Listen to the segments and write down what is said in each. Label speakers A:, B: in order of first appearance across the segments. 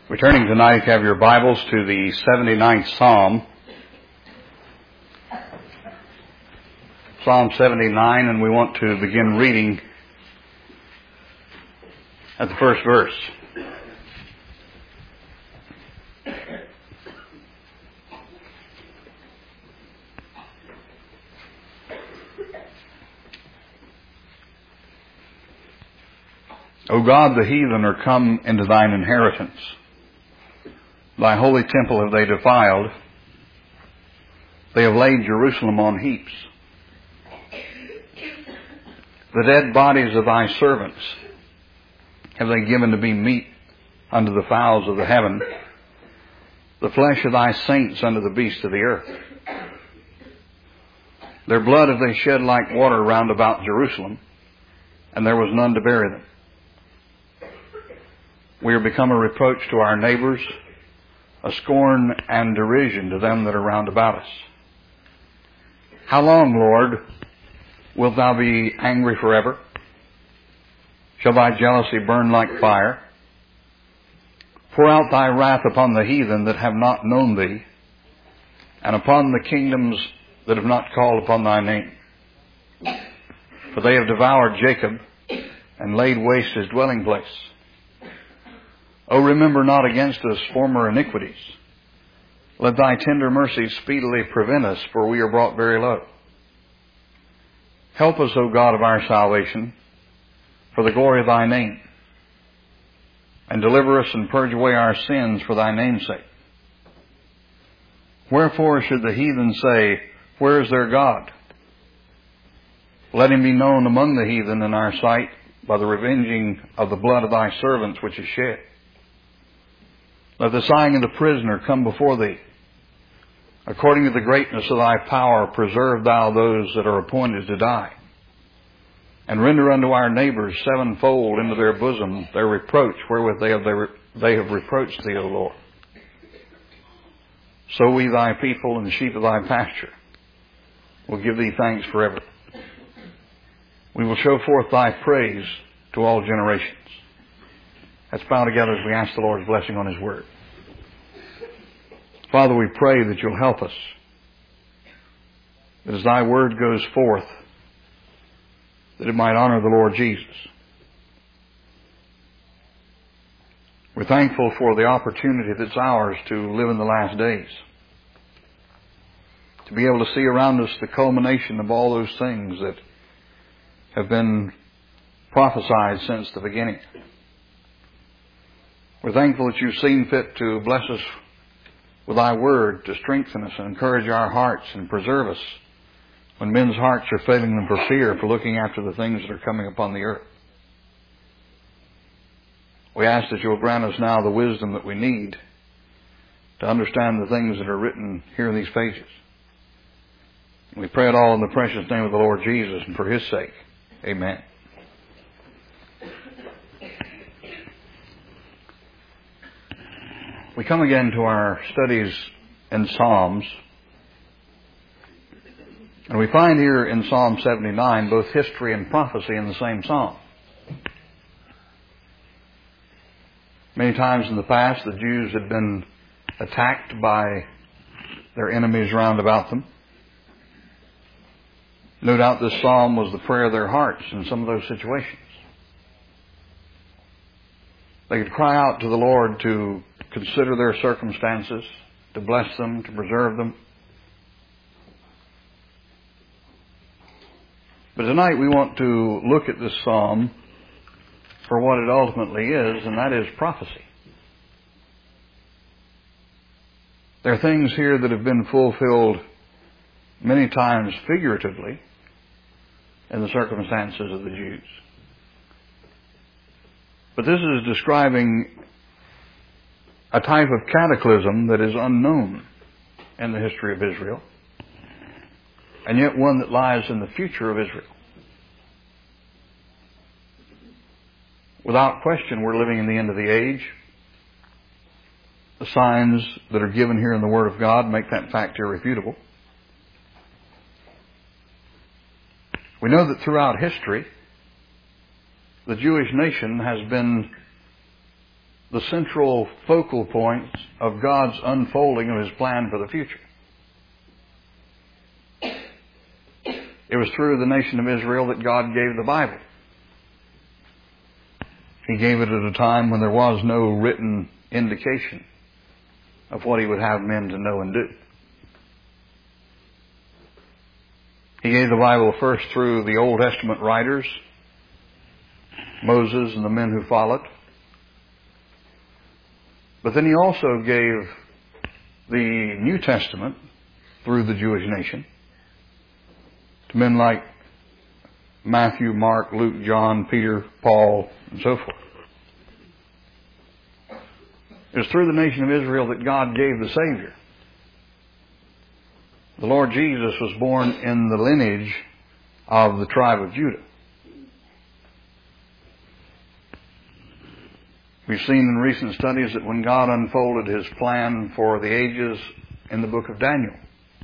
A: Returning tonight, if you have your Bibles, to the 79th Psalm. Psalm 79, and we want to begin reading at the first verse. O God, the heathen are come into thine inheritance. Thy holy temple have they defiled. They have laid Jerusalem on heaps. The dead bodies of thy servants have they given to be meat unto the fowls of the heaven, the flesh of thy saints unto the beasts of the earth. Their blood have they shed like water round about Jerusalem, and there was none to bury them. We are become a reproach to our neighbors, a scorn and derision to them that are round about us. How long, Lord, wilt thou be angry forever? Shall thy jealousy burn like fire? Pour out thy wrath upon the heathen that have not known thee, and upon the kingdoms that have not called upon thy name. For they have devoured Jacob, and laid waste his dwelling place. O remember not against us former iniquities. Let thy tender mercies speedily prevent us, for we are brought very low. Help us, O God of our salvation, for the glory of thy name, and deliver us and purge away our sins for thy name's sake. Wherefore should the heathen say, where is their God? Let him be known among the heathen in our sight by the revenging of the blood of thy servants which is shed. Let the sighing of the prisoner come before thee. According to the greatness of thy power, preserve thou those that are appointed to die. And render unto our neighbors sevenfold into their bosom their reproach wherewith they have reproached thee, O Lord. So we thy people and the sheep of thy pasture will give thee thanks forever. We will show forth thy praise to all generations. Let's bow together as we ask the Lord's blessing on his word. Father, we pray that you'll help us, that as thy word goes forth, that it might honor the Lord Jesus. We're thankful for the opportunity that's ours to live in the last days, to be able to see around us the culmination of all those things that have been prophesied since the beginning. We're thankful that you've seen fit to bless us with thy word, to strengthen us and encourage our hearts and preserve us when men's hearts are failing them for fear, for looking after the things that are coming upon the earth. We ask that you'll grant us now the wisdom that we need to understand the things that are written here in these pages. We pray it all in the precious name of the Lord Jesus and for his sake. Amen. We come again to our studies in Psalms, and we find here in Psalm 79 both history and prophecy in the same psalm. Many times in the past the Jews had been attacked by their enemies round about them. No doubt this psalm was the prayer of their hearts in some of those situations. They could cry out to the Lord to consider their circumstances, to bless them, to preserve them. But tonight we want to look at this psalm for what it ultimately is, and that is prophecy. There are things here that have been fulfilled many times figuratively in the circumstances of the Jews. But this is describing a type of cataclysm that is unknown in the history of Israel, and yet one that lies in the future of Israel. Without question, we're living in the end of the age. The signs that are given here in the Word of God make that fact irrefutable. We know that throughout history, the Jewish nation has been the central focal points of God's unfolding of His plan for the future. It was through the nation of Israel that God gave the Bible. He gave it at a time when there was no written indication of what He would have men to know and do. He gave the Bible first through the Old Testament writers, Moses and the men who followed. But then He also gave the New Testament through the Jewish nation to men like Matthew, Mark, Luke, John, Peter, Paul, and so forth. It was through the nation of Israel that God gave the Savior. The Lord Jesus was born in the lineage of the tribe of Judah. We've seen in recent studies that when God unfolded His plan for the ages in the book of Daniel,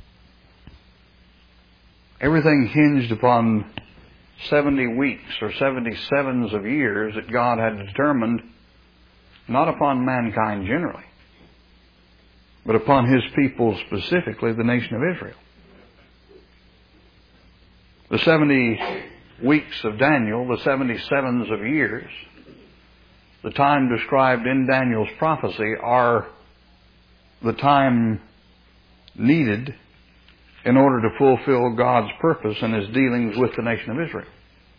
A: everything hinged upon 70 weeks or 77s of years that God had determined, not upon mankind generally, but upon His people specifically, the nation of Israel. The 70 weeks of Daniel, the 77s of years, the time described in Daniel's prophecy, are the time needed in order to fulfill God's purpose in His dealings with the nation of Israel.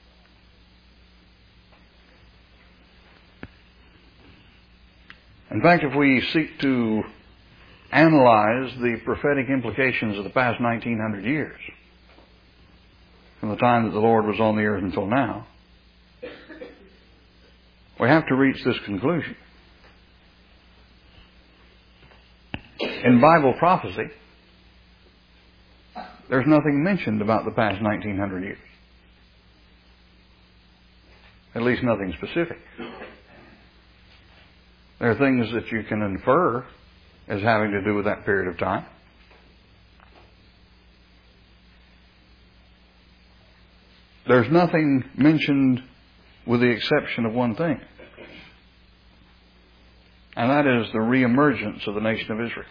A: In fact, if we seek to analyze the prophetic implications of the past 1900 years, from the time that the Lord was on the earth until now, we have to reach this conclusion. In Bible prophecy, there's nothing mentioned about the past 1900 years. At least nothing specific. There are things that you can infer as having to do with that period of time. There's nothing mentioned with the exception of one thing. And that is the reemergence of the nation of Israel.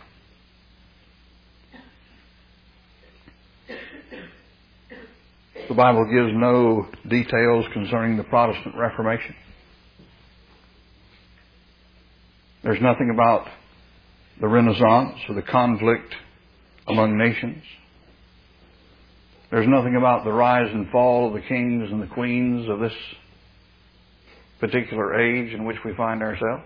A: The Bible gives no details concerning the Protestant Reformation. There's nothing about the Renaissance or the conflict among nations. There's nothing about the rise and fall of the kings and the queens of this particular age in which we find ourselves.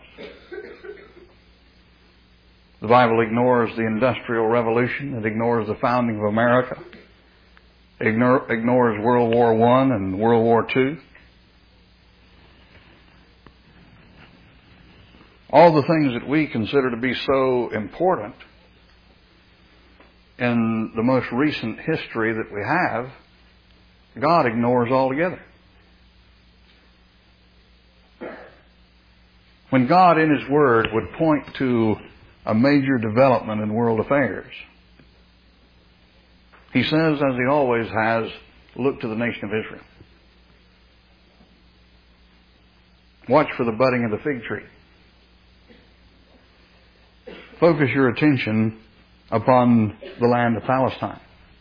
A: The Bible ignores the Industrial Revolution. It ignores the founding of America. It ignores World War I and World War II. All the things that we consider to be so important in the most recent history that we have, God ignores altogether. When God in His Word would point to a major development in world affairs, He says, as He always has, look to the nation of Israel. Watch for the budding of the fig tree. Focus your attention upon the land of Palestine.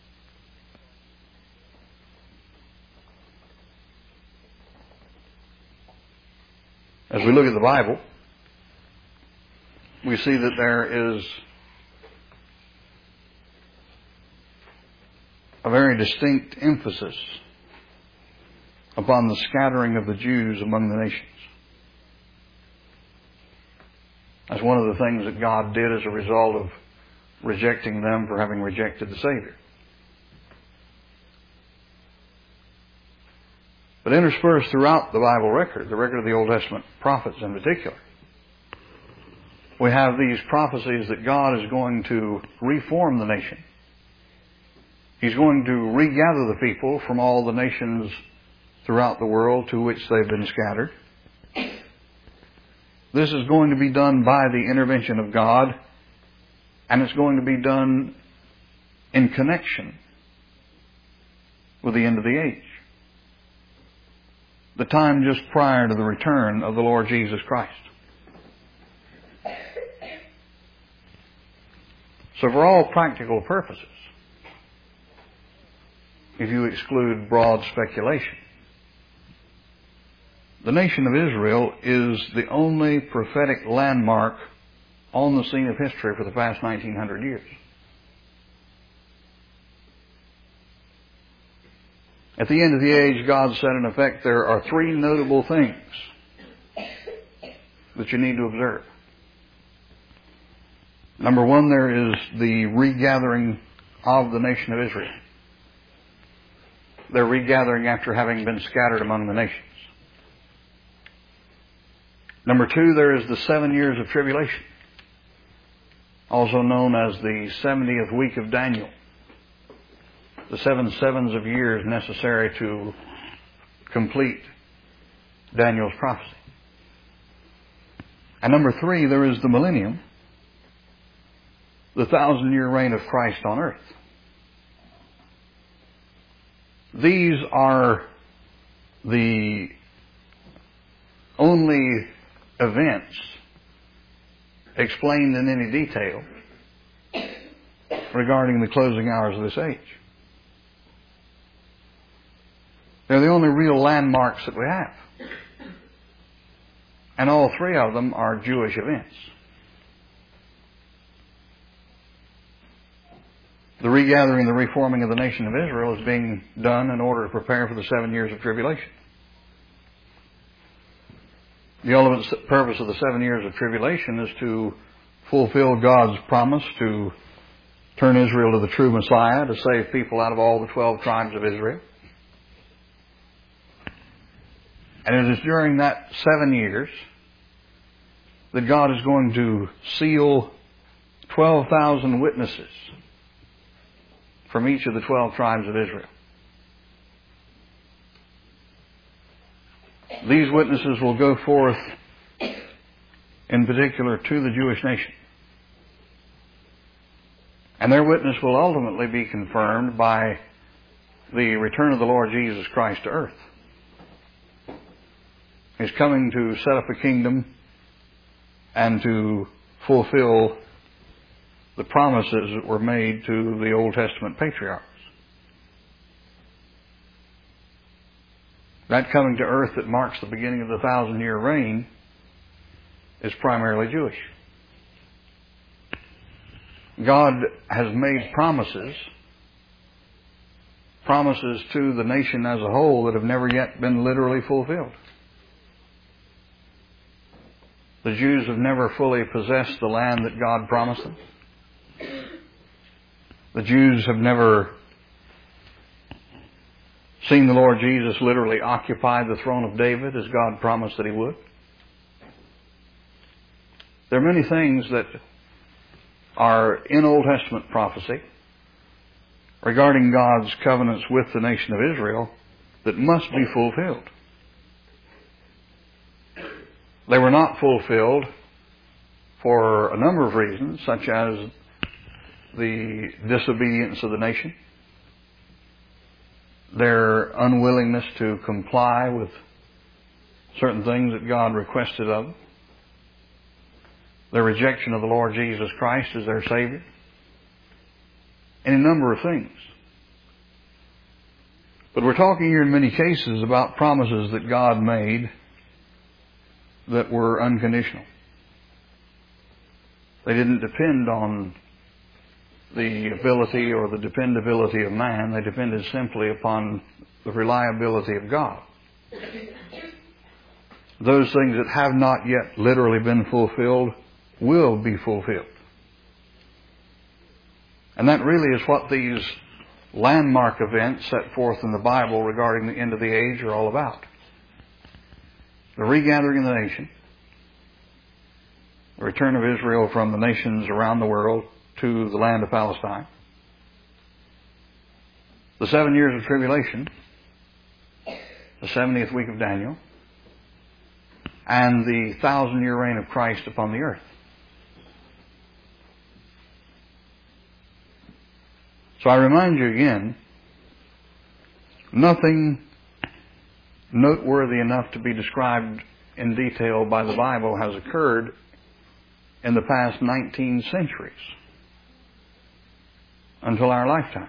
A: As we look at the Bible, we see that there is a very distinct emphasis upon the scattering of the Jews among the nations. That's one of the things that God did as a result of rejecting them for having rejected the Savior. But interspersed throughout the Bible record, the record of the Old Testament prophets in particular, we have these prophecies that God is going to reform the nation. He's going to regather the people from all the nations throughout the world to which they've been scattered. This is going to be done by the intervention of God, and it's going to be done in connection with the end of the age. The time just prior to the return of the Lord Jesus Christ. So for all practical purposes, if you exclude broad speculation, the nation of Israel is the only prophetic landmark on the scene of history for the past 1900 years. At the end of the age, God said, in effect, there are three notable things that you need to observe. Number one, there is the regathering of the nation of Israel. They're regathering after having been scattered among the nations. Number two, there is the 7 years of tribulation, also known as the 70th week of Daniel. The 7 sevens of years necessary to complete Daniel's prophecy. And number three, there is the millennium, the 1,000-year reign of Christ on earth. These are the only events explained in any detail regarding the closing hours of this age. They're the only real landmarks that we have. And all three of them are Jewish events. The regathering, the reforming of the nation of Israel is being done in order to prepare for the 7 years of tribulation. The ultimate purpose of the 7 years of tribulation is to fulfill God's promise to turn Israel to the true Messiah, to save people out of all the 12 tribes of Israel. And it is during that 7 years that God is going to seal 12,000 witnesses from each of the 12 tribes of Israel. These witnesses will go forth in particular to the Jewish nation. And their witness will ultimately be confirmed by the return of the Lord Jesus Christ to earth. He's coming to set up a kingdom and to fulfill the promises that were made to the Old Testament patriarchs. That coming to earth that marks the beginning of the 1,000-year reign is primarily Jewish. God has made promises to the nation as a whole that have never yet been literally fulfilled. The Jews have never fully possessed the land that God promised them. The Jews have never seen the Lord Jesus literally occupy the throne of David as God promised that He would. There are many things that are in Old Testament prophecy regarding God's covenants with the nation of Israel that must be fulfilled. They were not fulfilled for a number of reasons, such as the disobedience of the nation, their unwillingness to comply with certain things that God requested of them, their rejection of the Lord Jesus Christ as their Savior, and a number of things. But we're talking here in many cases about promises that God made that were unconditional. They didn't depend on the ability or the dependability of man. They depended simply upon the reliability of God. Those things that have not yet literally been fulfilled will be fulfilled. And that really is what these landmark events set forth in the Bible regarding the end of the age are all about. The regathering of the nation, the return of Israel from the nations around the world to the land of Palestine, the 7 years of tribulation, the 70th week of Daniel, and the 1,000-year reign of Christ upon the earth. So I remind you again, nothing noteworthy enough to be described in detail by the Bible has occurred in the past 19 centuries. until our lifetime.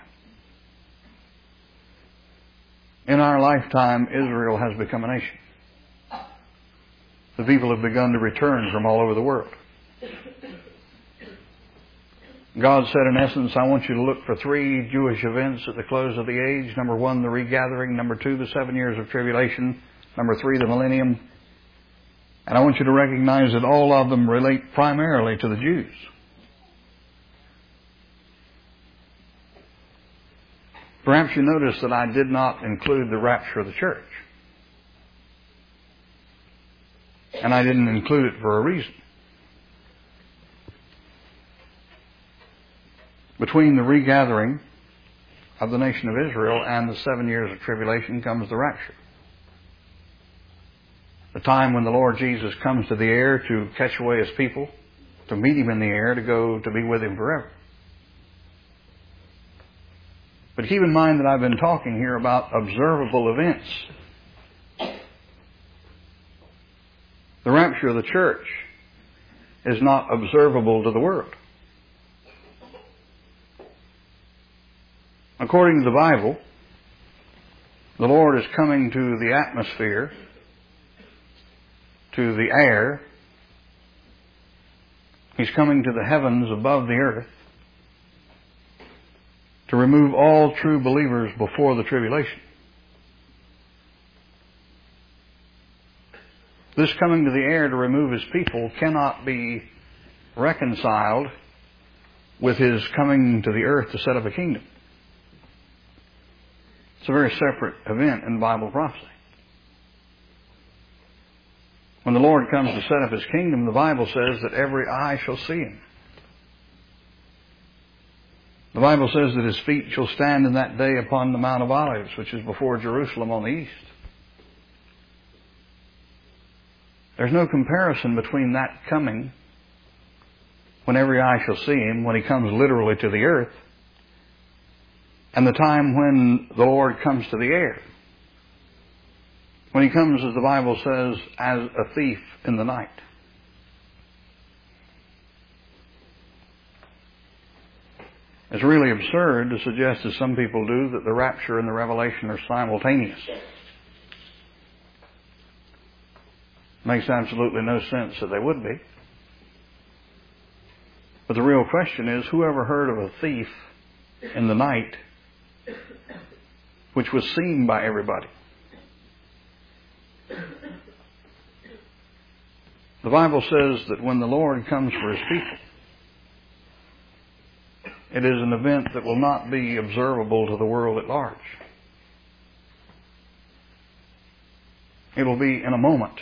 A: In our lifetime, Israel has become a nation. The people have begun to return from all over the world. God said, in essence, I want you to look for 3 Jewish events at the close of the age. Number 1, the regathering. Number 2, the 7 years of tribulation. Number 3, the millennium. And I want you to recognize that all of them relate primarily to the Jews. Perhaps you notice that I did not include the rapture of the church. And I didn't include it for a reason. Between the regathering of the nation of Israel and the 7 years of tribulation comes the rapture. The time when the Lord Jesus comes to the air to catch away His people, to meet Him in the air, to go to be with Him forever. But keep in mind that I've been talking here about observable events. The rapture of the church is not observable to the world. According to the Bible, the Lord is coming to the atmosphere, to the air. He's coming to the heavens above the earth to remove all true believers before the tribulation. This coming to the air to remove His people cannot be reconciled with His coming to the earth to set up a kingdom. It's a very separate event in Bible prophecy. When the Lord comes to set up His kingdom, the Bible says that every eye shall see Him. The Bible says that His feet shall stand in that day upon the Mount of Olives, which is before Jerusalem on the east. There's no comparison between that coming, when every eye shall see Him, when He comes literally to the earth, and the time when the Lord comes to the air. When He comes, as the Bible says, as a thief in the night. It's really absurd to suggest, as some people do, that the rapture and the revelation are simultaneous. Makes absolutely no sense that they would be. But the real question is, who ever heard of a thief in the night which was seen by everybody? The Bible says that when the Lord comes for His people, it is an event that will not be observable to the world at large. It will be in a moment,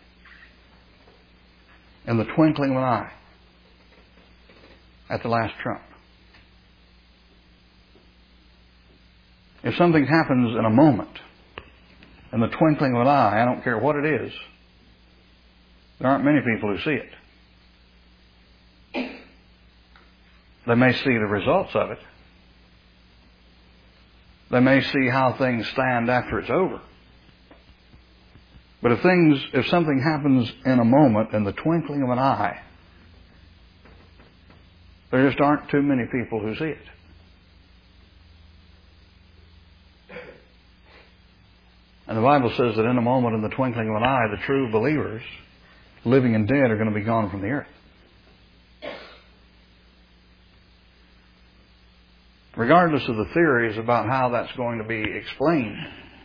A: in the twinkling of an eye, at the last trump. If something happens in a moment, in the twinkling of an eye, I don't care what it is, there aren't many people who see it. They may see the results of it. They may see how things stand after it's over. But if something happens in a moment, in the twinkling of an eye, there just aren't too many people who see it. And the Bible says that in a moment, in the twinkling of an eye, the true believers, living and dead, are going to be gone from the earth. Regardless of the theories about how that's going to be explained,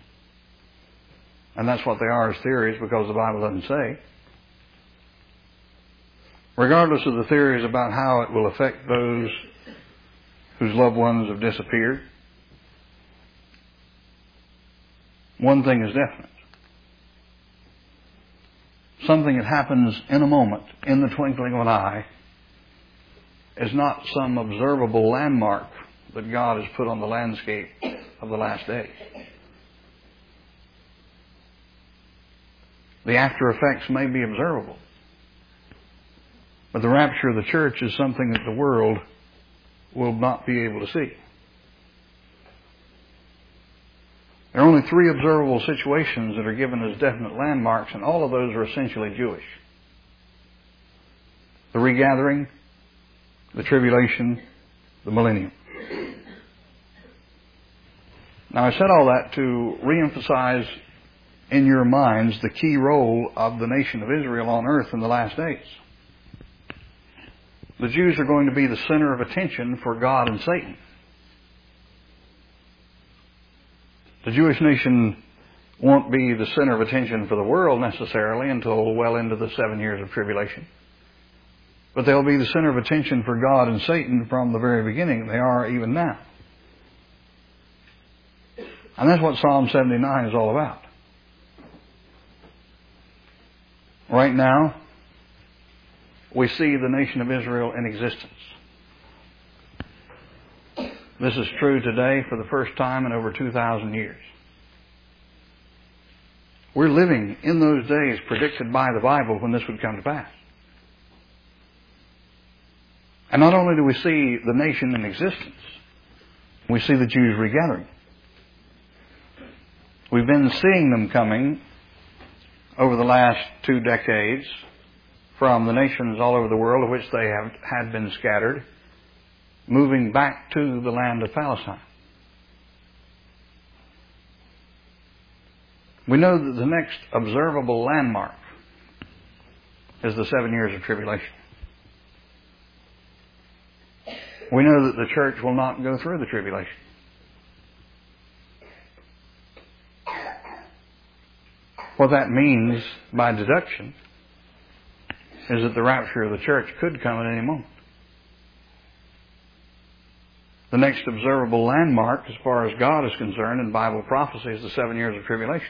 A: and that's what they are, as theories, because the Bible doesn't say. Regardless of the theories about how it will affect those whose loved ones have disappeared, one thing is definite. Something that happens in a moment, in the twinkling of an eye, is not some observable landmark that God has put on the landscape of the last day. The after effects may be observable, but the rapture of the church is something that the world will not be able to see. There are only 3 observable situations that are given as definite landmarks, and all of those are essentially Jewish. The regathering, the tribulation, the millennium. Now, I said all that to reemphasize in your minds the key role of the nation of Israel on earth in the last days. The Jews are going to be the center of attention for God and Satan. The Jewish nation won't be the center of attention for the world necessarily until well into the 7 years of tribulation. But they'll be the center of attention for God and Satan from the very beginning. They are even now. And that's what Psalm 79 is all about. Right now, we see the nation of Israel in existence. This is true today for the first time in over 2,000 years. We're living in those days predicted by the Bible when this would come to pass. And not only do we see the nation in existence, we see the Jews regathering. We've been seeing them coming over the last 2 decades from the nations all over the world of which they had been scattered, moving back to the land of Palestine. We know that the next observable landmark is the 7 years of tribulation. We know that the church will not go through the tribulation. What that means by deduction is that the rapture of the church could come at any moment. The next observable landmark, as far as God is concerned in Bible prophecy, is the 7 years of tribulation.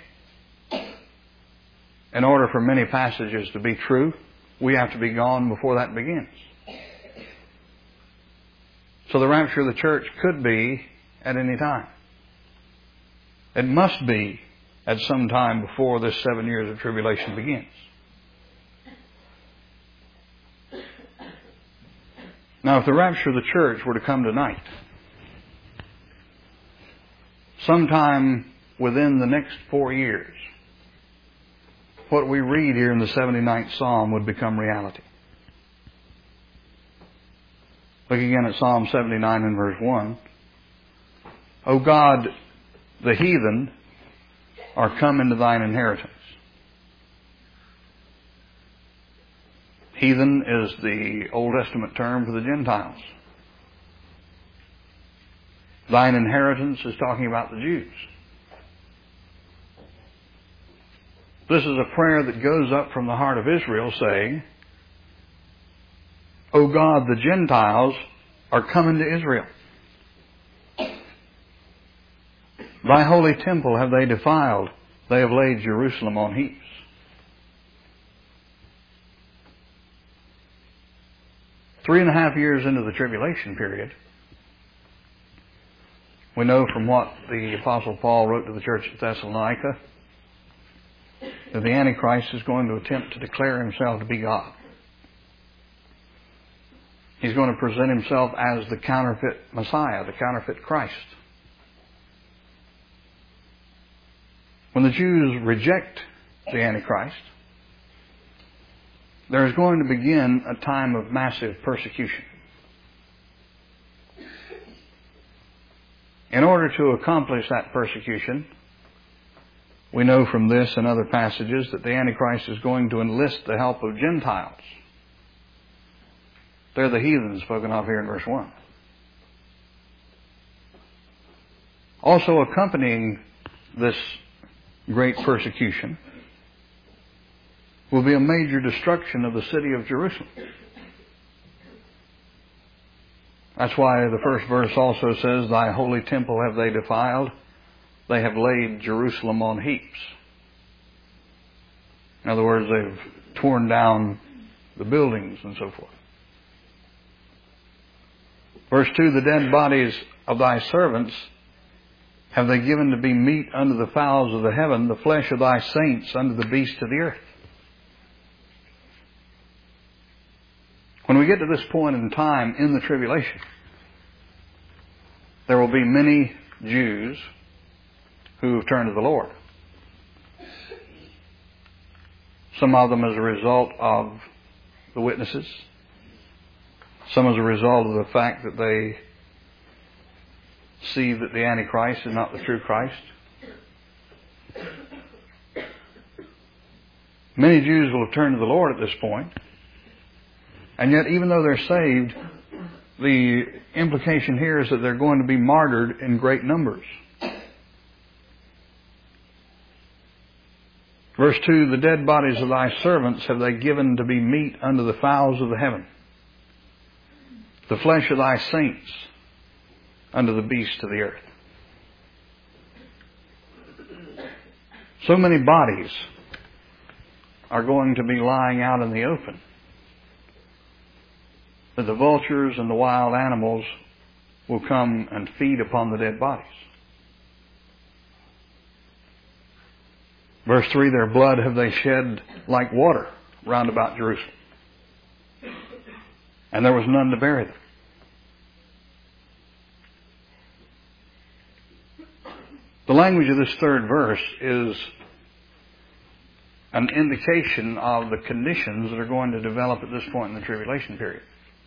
A: In order for many passages to be true, we have to be gone before that begins. So the rapture of the church could be at any time. It must be at some time before this 7 years of tribulation begins. Now, if the rapture of the church were to come tonight, sometime within the next 4 years, what we read here in the 79th Psalm would become reality. Look again at Psalm 79 and verse 1. O God, the heathen are come into thine inheritance. Heathen is the Old Testament term for the Gentiles. Thine inheritance is talking about the Jews. This is a prayer that goes up from the heart of Israel saying, O God, the Gentiles are coming to Israel. Thy holy temple have they defiled. They have laid Jerusalem on heaps. 3.5 years into the tribulation period, we know from what the Apostle Paul wrote to the church at Thessalonica that the Antichrist is going to attempt to declare himself to be God. He's going to present himself as the counterfeit Messiah, the counterfeit Christ. When the Jews reject the Antichrist, there is going to begin a time of massive persecution. In order to accomplish that persecution, we know from this and other passages that the Antichrist is going to enlist the help of Gentiles. They're the heathen spoken of here in verse 1. Also accompanying this great persecution will be a major destruction of the city of Jerusalem. That's why the first verse also says, Thy holy temple have they defiled. They have laid Jerusalem on heaps. In other words, they've torn down the buildings and so forth. Verse 2, the dead bodies of thy servants have they given to be meat unto the fowls of the heaven, the flesh of thy saints unto the beasts of the earth. When we get to this point in time in the tribulation, there will be many Jews who have turned to the Lord. Some of them as a result of the witnesses. Some as a result of the fact that they see that the Antichrist is not the true Christ. Many Jews will have turned to the Lord at this point. And yet, even though they're saved, the implication here is that they're going to be martyred in great numbers. Verse 2, the dead bodies of thy servants have they given to be meat unto the fowls of the heaven, the flesh of thy saints unto the beasts of the earth. So many bodies are going to be lying out in the open that the vultures and the wild animals will come and feed upon the dead bodies. Verse 3, their blood have they shed like water round about Jerusalem, and there was none to bury them. The language of this third verse is an indication of the conditions that are going to develop at this point in the tribulation period.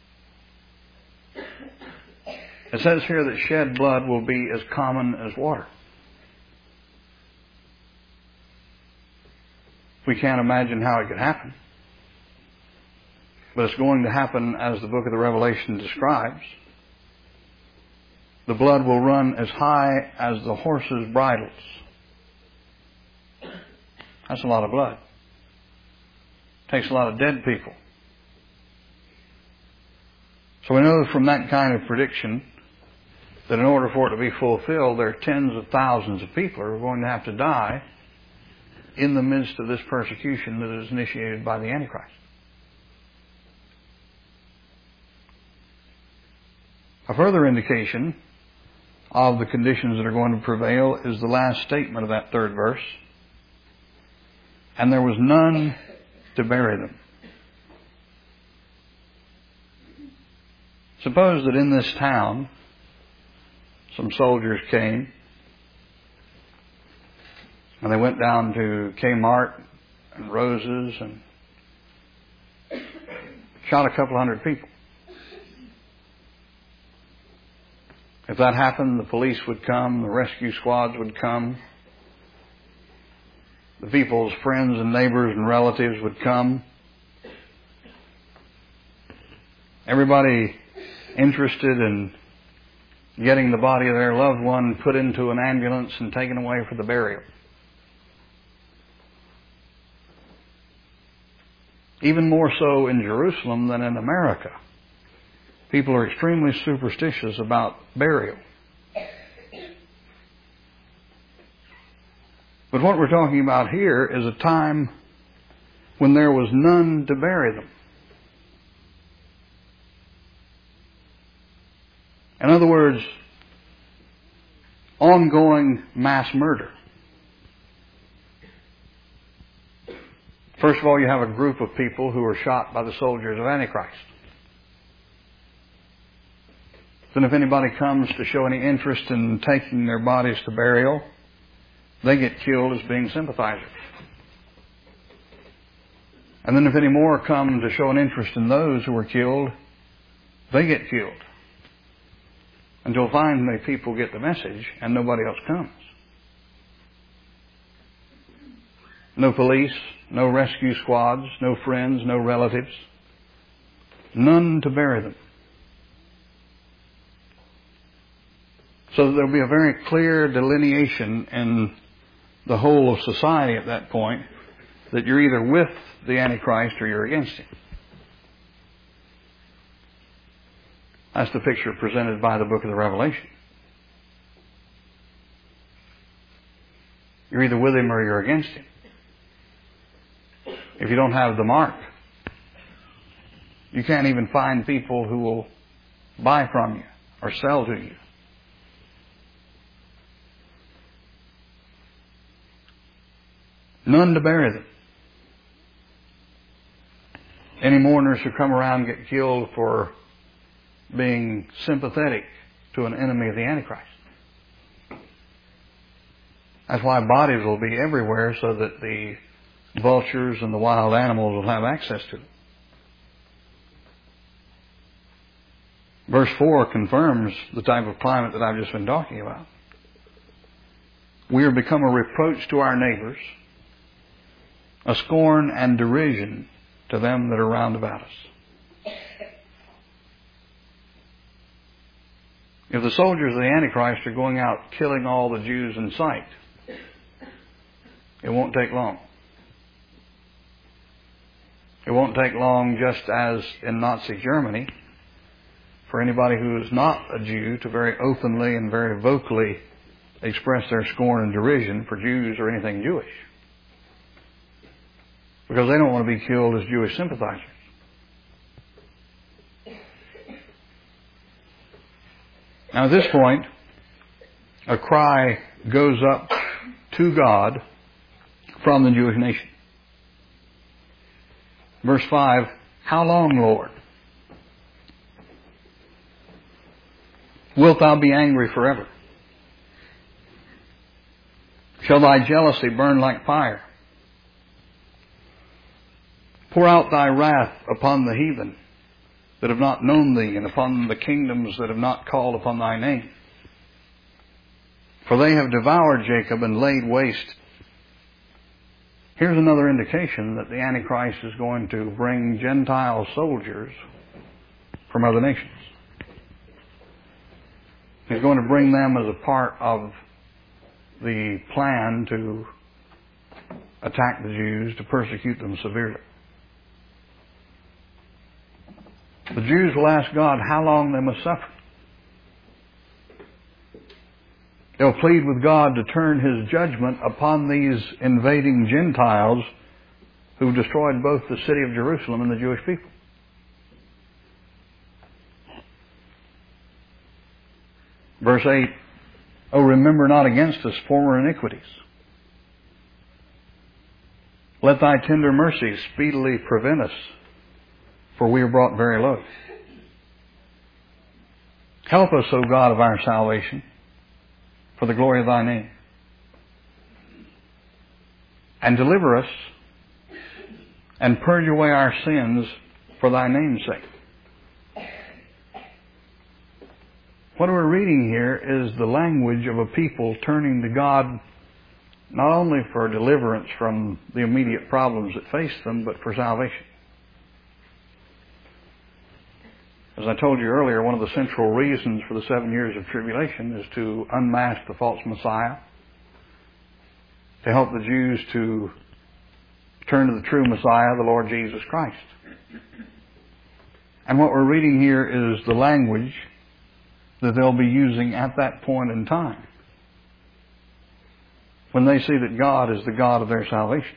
A: It says here that shed blood will be as common as water. We can't imagine how it could happen. But it's going to happen as the book of the Revelation describes. The blood will run as high as the horses' bridles. That's a lot of blood. Takes a lot of dead people. So we know from that kind of prediction that in order for it to be fulfilled, there are tens of thousands of people who are going to have to die in the midst of this persecution that is initiated by the Antichrist. A further indication of the conditions that are going to prevail is the last statement of that third verse. And there was none to bury them. Suppose that in this town some soldiers came and they went down to Kmart and Rose's and shot a couple hundred people. If that happened, the police would come, the rescue squads would come, the people's friends and neighbors and relatives would come. Everybody interested in getting the body of their loved one put into an ambulance and taken away for the burial. Even more so in Jerusalem than in America. People are extremely superstitious about burial. But what we're talking about here is a time when there was none to bury them. In other words, ongoing mass murder. First of all, you have a group of people who are shot by the soldiers of Antichrist. Then if anybody comes to show any interest in taking their bodies to burial, they get killed as being sympathizers. And then if any more come to show an interest in those who were killed, they get killed. Until finally people get the message and nobody else comes. No police, no rescue squads, no friends, no relatives. None to bury them. So that there'll be a very clear delineation in the whole of society at that point that you're either with the Antichrist or you're against him. That's the picture presented by the book of the Revelation. You're either with him or you're against him. If you don't have the mark, you can't even find people who will buy from you or sell to you. None to bury them. Any mourners who come around get killed for being sympathetic to an enemy of the Antichrist. That's why bodies will be everywhere so that the vultures and the wild animals will have access to them. Verse 4 confirms the type of climate that I've just been talking about. We are become a reproach to our neighbors, a scorn and derision to them that are round about us. If the soldiers of the Antichrist are going out killing all the Jews in sight, it won't take long. It won't take long, just as in Nazi Germany, for anybody who is not a Jew to very openly and very vocally express their scorn and derision for Jews or anything Jewish. Because they don't want to be killed as Jewish sympathizers. Now at this point, a cry goes up to God from the Jewish nation. Verse 5, how long, Lord? Wilt thou be angry forever? Shall thy jealousy burn like fire? Pour out thy wrath upon the heathen that have not known thee, and upon the kingdoms that have not called upon thy name. For they have devoured Jacob and laid waste. Here's another indication that the Antichrist is going to bring Gentile soldiers from other nations. He's going to bring them as a part of the plan to attack the Jews, to persecute them severely. The Jews will ask God how long they must suffer. They'll plead with God to turn His judgment upon these invading Gentiles who destroyed both the city of Jerusalem and the Jewish people. Verse 8, O remember not against us former iniquities. Let thy tender mercies speedily prevent us, for we are brought very low. Help us, O God of our salvation, for the glory of thy name. And deliver us, and purge away our sins for thy name's sake. What we're reading here is the language of a people turning to God not only for deliverance from the immediate problems that face them, but for salvation. As I told you earlier, one of the central reasons for the 7 years of tribulation is to unmask the false Messiah, to help the Jews to turn to the true Messiah, the Lord Jesus Christ. And what we're reading here is the language that they'll be using at that point in time, when they see that God is the God of their salvation.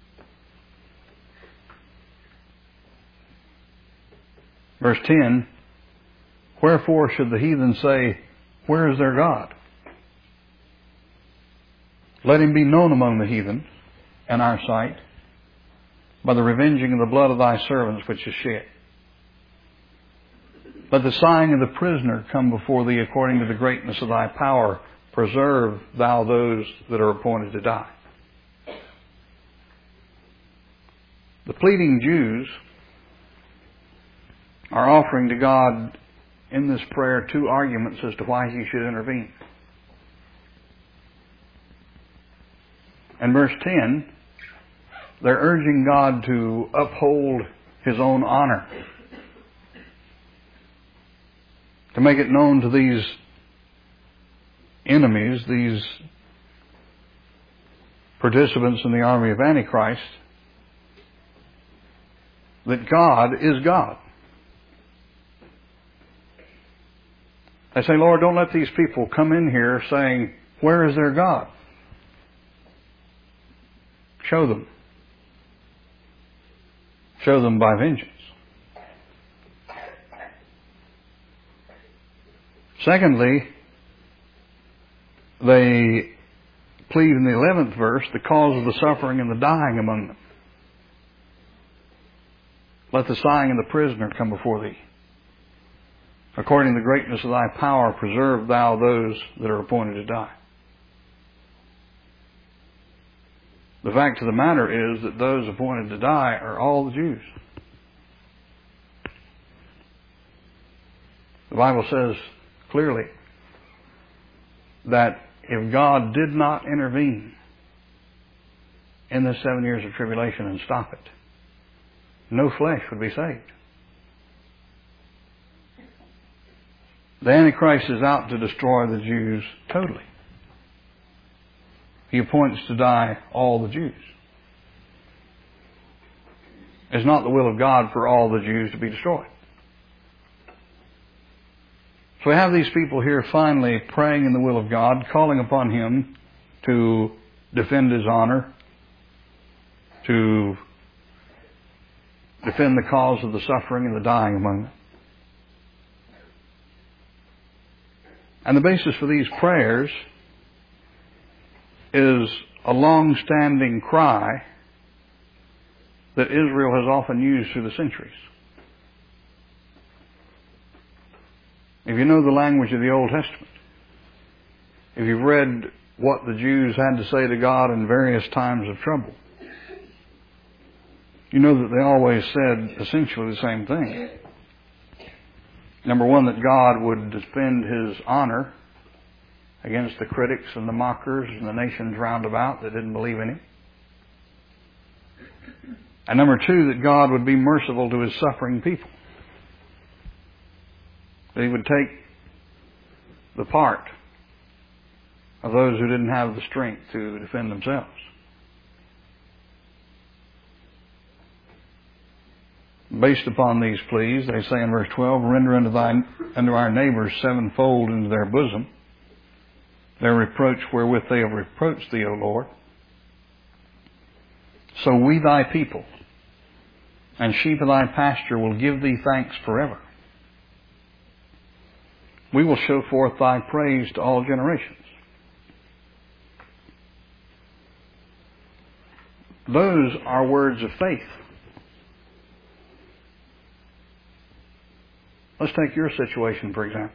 A: Verse 10, wherefore should the heathen say, where is their God? Let him be known among the heathen in our sight by the revenging of the blood of thy servants which is shed. Let the sighing of the prisoner come before thee according to the greatness of thy power. Preserve thou those that are appointed to die. The pleading Jews are offering to God in this prayer two arguments as to why He should intervene. In verse 10, they're urging God to uphold His own honor, to make it known to these enemies, these participants in the army of Antichrist, that God is God. They say, Lord, don't let these people come in here saying, where is their God? Show them. Show them by vengeance. Secondly, they plead in the 11th verse the cause of the suffering and the dying among them. Let the sighing of the prisoner come before thee. According to the greatness of thy power, preserve thou those that are appointed to die. The fact of the matter is that those appointed to die are all the Jews. The Bible says clearly that if God did not intervene in the 7 years of tribulation and stop it, no flesh would be saved. The Antichrist is out to destroy the Jews totally. He appoints to die all the Jews. It's not the will of God for all the Jews to be destroyed. So we have these people here finally praying in the will of God, calling upon Him to defend His honor, to defend the cause of the suffering and the dying among them. And the basis for these prayers is a long-standing cry that Israel has often used through the centuries. If you know the language of the Old Testament, if you've read what the Jews had to say to God in various times of trouble, you know that they always said essentially the same thing. Number one, that God would defend His honor against the critics and the mockers and the nations round about that didn't believe in Him. And number two, that God would be merciful to His suffering people. That He would take the part of those who didn't have the strength to defend themselves. Based upon these pleas, they say in verse 12, render unto our neighbors sevenfold into their bosom their reproach wherewith they have reproached Thee, O Lord. So we Thy people and sheep of Thy pasture will give Thee thanks forever. We will show forth Thy praise to all generations. Those are words of faith. Let's take your situation, for example.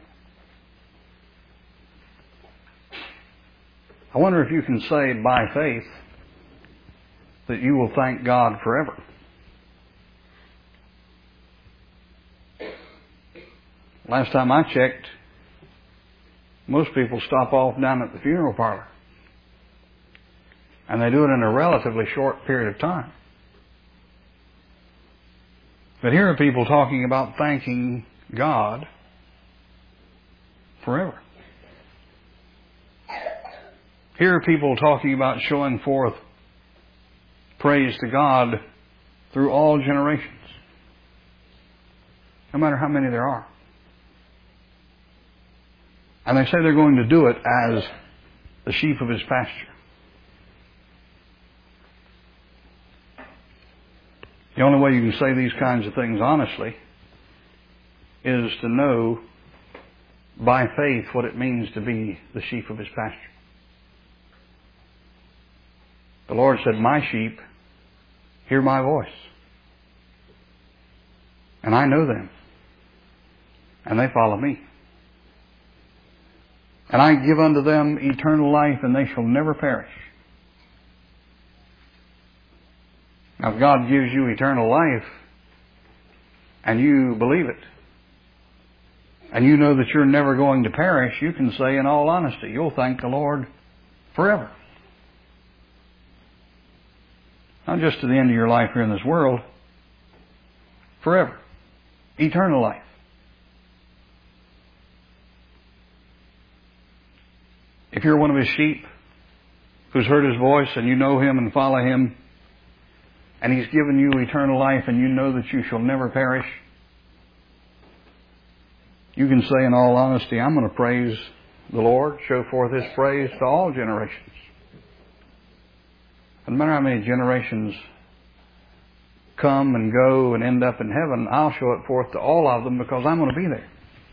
A: I wonder if you can say by faith that you will thank God forever. Last time I checked, most people stop off down at the funeral parlor. And they do it in a relatively short period of time. But here are people talking about thanking God forever. Here are people talking about showing forth praise to God through all generations, no matter how many there are. And they say they're going to do it as the sheep of His pasture. The only way you can say these kinds of things honestly is to know by faith what it means to be the sheep of His pasture. The Lord said, my sheep hear my voice. And I know them. And they follow me. And I give unto them eternal life, and they shall never perish. Now, if God gives you eternal life, and you believe it, and you know that you're never going to perish, you can say in all honesty, you'll thank the Lord forever. Not just to the end of your life here in this world, forever. Eternal life. If you're one of His sheep who's heard His voice and you know Him and follow Him, and He's given you eternal life and you know that you shall never perish, you can say in all honesty, I'm going to praise the Lord, show forth His praise to all generations. No matter how many generations come and go and end up in heaven, I'll show it forth to all of them because I'm going to be there.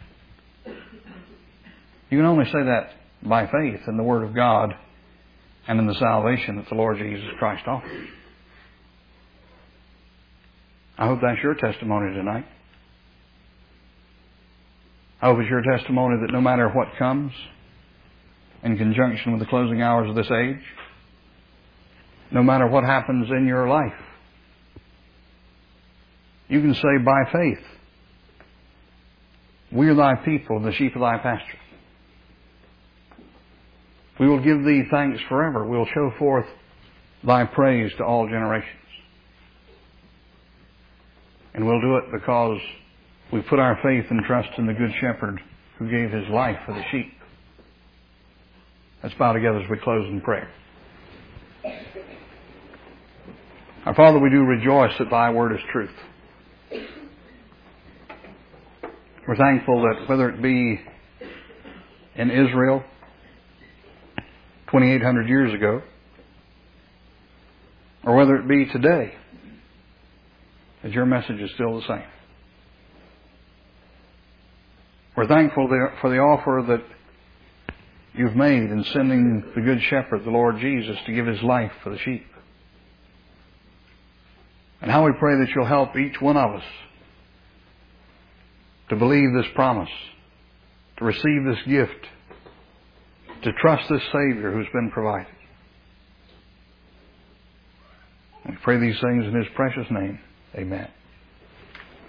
A: You can only say that by faith in the Word of God and in the salvation that the Lord Jesus Christ offers. I hope that's your testimony tonight. I hope it's your testimony that no matter what comes in conjunction with the closing hours of this age, no matter what happens in your life, you can say by faith, We are thy people and the sheep of thy pasture. We will give thee thanks forever. We will show forth thy praise to all generations. And we'll do it because we put our faith and trust in the Good Shepherd who gave his life for the sheep. Let's bow together as we close in prayer. Our Father, we do rejoice that thy word is truth. We're thankful that whether it be in Israel 2,800 years ago, or whether it be today, that your message is still the same. We're thankful for the offer that you've made in sending the Good Shepherd, the Lord Jesus, to give his life for the sheep. And how we pray that you'll help each one of us to believe this promise, to receive this gift, to trust this Savior who's been provided. We pray these things in his precious name. Amen.